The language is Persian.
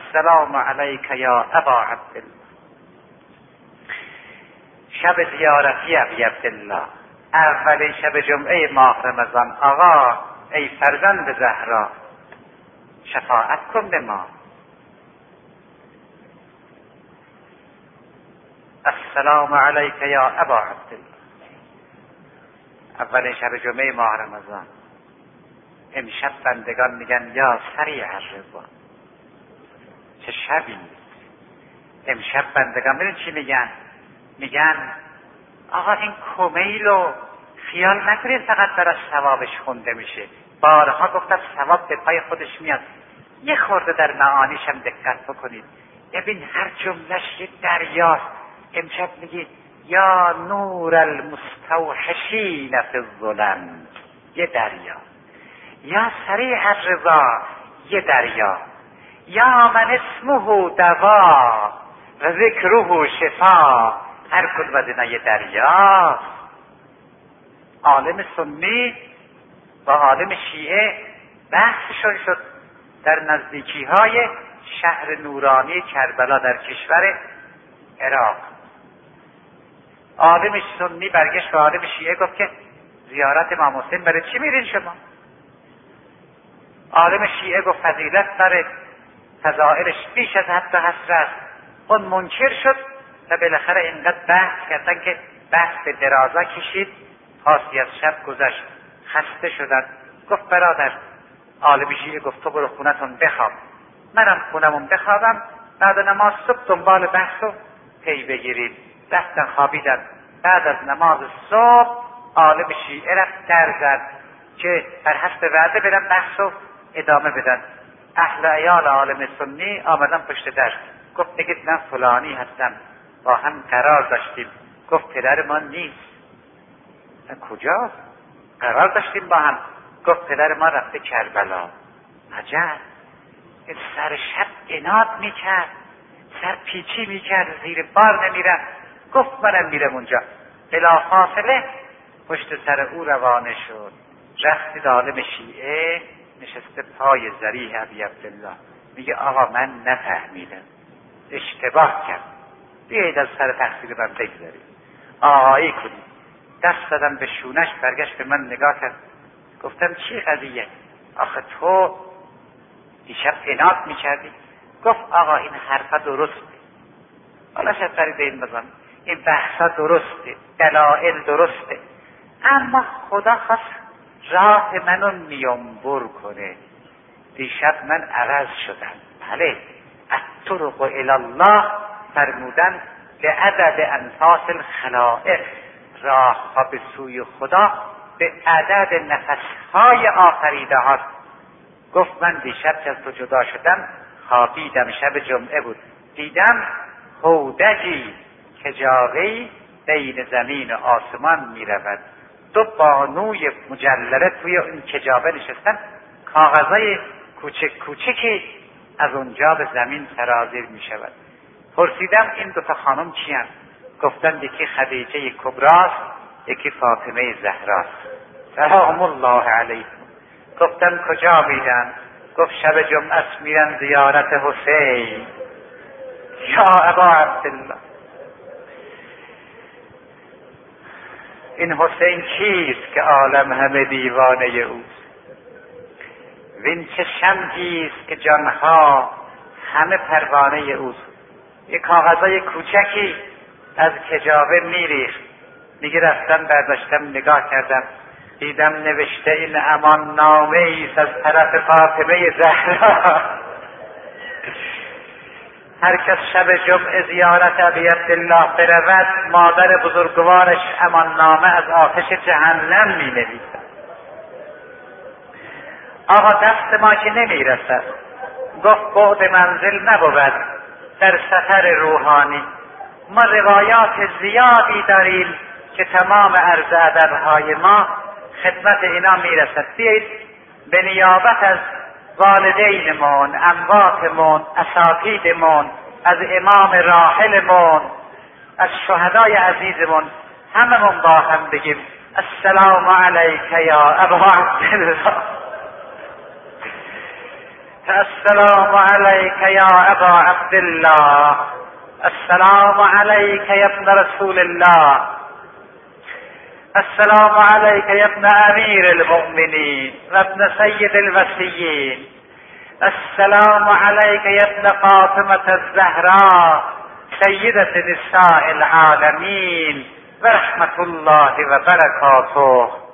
السلام علیک یا ابا عبدالله. شب زیارتی ابی عبدالله، اولین شب جمعه ماه رمضان. آقا ای فرزند زهرا شفاعت کن به ما. السلام علیک یا ابا عبدالله، اولین شب جمعه ماه رمضان. امشب بندگان میگن یا سریع الرضا، چه شبی. امشب بندگان میدون چی میگن؟ میگن آقا این کمیل رو خیال نکنید فقط براش ثوابش خونده میشه. بارها گفتم ثواب به پای خودش میاد. یه خورده در معانیش هم دقت بکنید. ببین هر جملهش یه دریاست. امشب میگی یا نور المستوحشین فی الظلم، یه دریا. یا سریع الرضا، یه دریا. یا من اسمه دوا و ذکره شفا، هر کدوم از اینا یه دریا. عالم سنی با عالم شیعه بحثشون شد در نزدیکی های شهر نورانی کربلا در کشور عراق. عالم سنی برگشت به عالم شیعه گفت که زیارت امام حسین برای چی میرین شما؟ عالم شیعه گفت فضیلت داره، فضائلش بیش از حد و حصر است. اون منکر شد و بالاخره اینقدر بحث کردن که بحث به درازا کشید. خاصی از شب گذشت، خسته شدن. گفت برادر، عالم شیعه گفت تو برو خونتون بخواب، منم خونمون بخوابم، بعد نماز صبح دنبال بحث رو پی بگیریم. رفتن خوابیدن. بعد از نماز صبح عالم شیعه رفت در زد که بر حسب وعده برن بحث رو ادامه بدن. اهل عیال عالم سنی آمدن پشت در. گفت بگید من فلانی هستم، با هم قرار داشتیم. گفت پدر ما نیست. کجا؟ قرار داشتیم با هم. گفت پدر ما رفته کربلا. عجب. این سر شب عناد میکرد، سر پیچی میکرد، زیر بار نمیرفت. گفت منم میرم اونجا. بلافاصله پشت سر او روانه شد. رفت عالم شیعه، نشسته پای ضریح ابی عبدالله. میگه آقا من نفهمیدم، اشتباه کرد، بیایید از سر تقصیر من بگذارید، آقایی کنید. دست دادم به شونش، برگشت به من نگاه کرد. گفتم چی قضیه؟ آخه تو دیشب عناد میکردی. گفت آقا این حرفا درسته، حالا شاید فرید این بزن، این بحثا درسته، دلائل درسته، اما خدا خواست راه منو میانبر کنه. دیشب من عوض شدم. بله، الطرق الی الله فرمودن به عدد انفاس الخلائق، راه ها به سوی خدا به عدد نفسهای آفریده هاست. گفت من دیشب که از تو جدا شدم خوابیدم، شب جمعه بود، دیدم هودجی کجاوی بین زمین و آسمان می رود. دو بانوی مجلله توی اون کجاوه نشستن، کاغذای کوچک کوچکی از اونجا به زمین سرازیر می شود. پرسیدم این دو تا خانم چی هست؟ گفتن یکی خدیجه کبراست، یکی فاطمه زهراست سلام الله علیهم. گفتم کجا میرن؟ گفت شب جمعه میرن زیارت حسین. یا ابا عبدالله، این حسین کیست که عالم همه دیوانه اوست؟ وین چه شمعیست که جانها همه پروانه اوست؟ یه کاغذای کوچکی از کجاوه میریخت. میگه رفتم برداشتم نگاه کردم، دیدم نوشته این امان نامه ایست از طرف فاطمه زهرا. هر کس شب جمعه زیارت ابی عبدالله برود، مادر بزرگوارش امان نامه از آتش جهنم می نویسد. آقا دست ما که نمی رسد. گفت بعد منزل نبود در سفر روحانی. ما روایات زیادی داریم که تمام عرض ادبهای ما خدمت اینا می رسد. بیایید به نیابت از والدینمون، امواتمون، اساتیدمون، از امام راحلمون، از شهدای عزیزمون، هممون با هم بگیم السلام علیک یا ابا عبدالله. السلام عليك يا أبا عبد الله، السلام عليك يا ابن رسول الله، السلام عليك يا ابن أمير المؤمنين وابن سيد الوصيين، السلام عليك يا ابن فاطمة الزهراء سيدة نساء العالمين ورحمة الله وبركاته.